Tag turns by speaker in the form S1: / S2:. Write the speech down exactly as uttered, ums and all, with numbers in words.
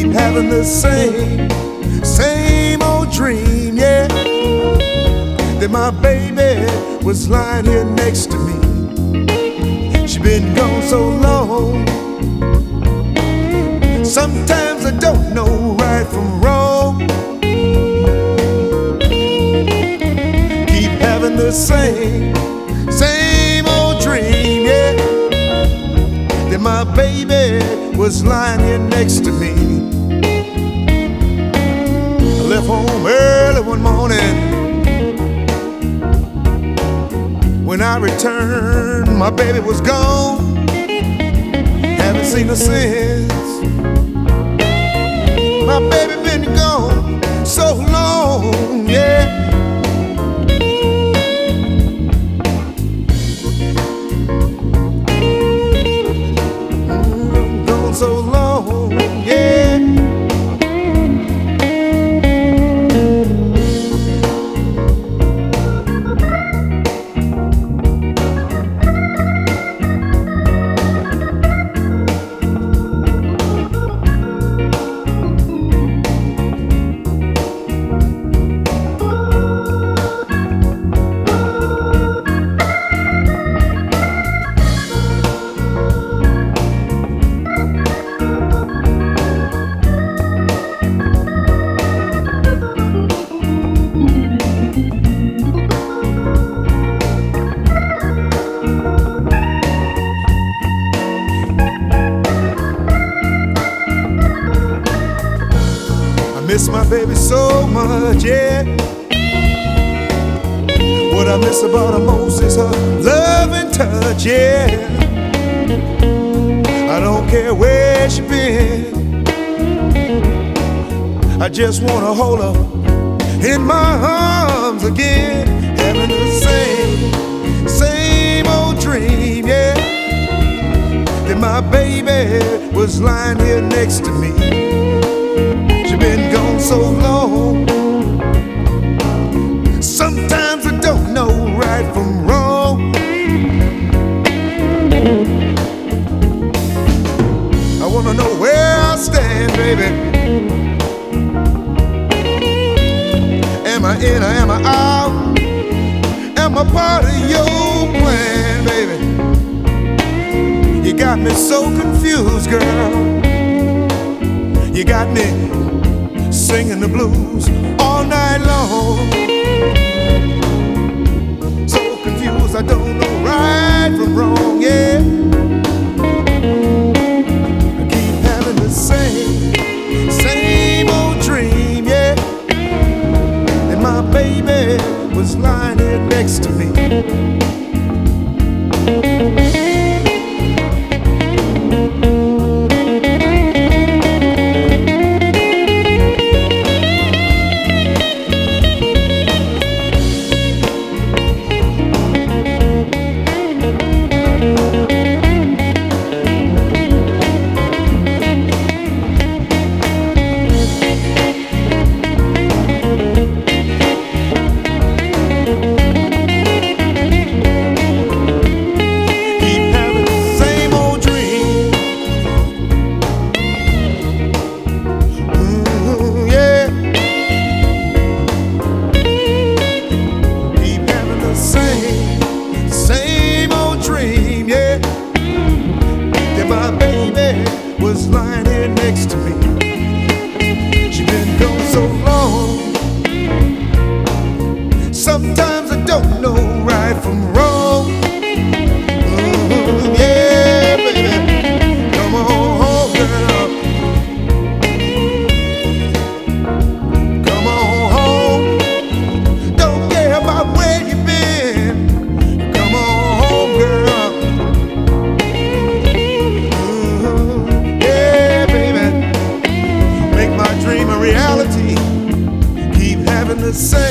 S1: having the same, same old dream, yeah. That my baby was lying here next to me. She been gone so long. Sometimes I don't know right from wrong. Keep having the same, same old dream, yeah. That my baby was lying here next to me. I left home early one morning. When I returned, my baby was gone. Haven't seen her since. My baby been gone so long, yeah. Mm, gone so long, yeah. Miss my baby so much, yeah. What I miss about her most is her love and touch, yeah. I don't care where she been, I just wanna hold her in my arms again. Having the same, same old dream, yeah. That my baby was lying here next to me. She been gone so long. Sometimes I don't know right from wrong. I wanna know where I stand, baby. Am I in or am I out? Am I part of your plan, baby? You got me so confused, girl. You got me singing the blues all night long. So confused, I don't know right from wrong, yeah. I keep having the same, same old dream, yeah. And my baby was lying here next to me. My baby was lying here next to me. She been gone so long. Sometimes I don't know right from wrong. Mm, yeah, baby, come on home, girl. Come on home. Don't care about where you've been. Come on home, girl. Reality, keep having the same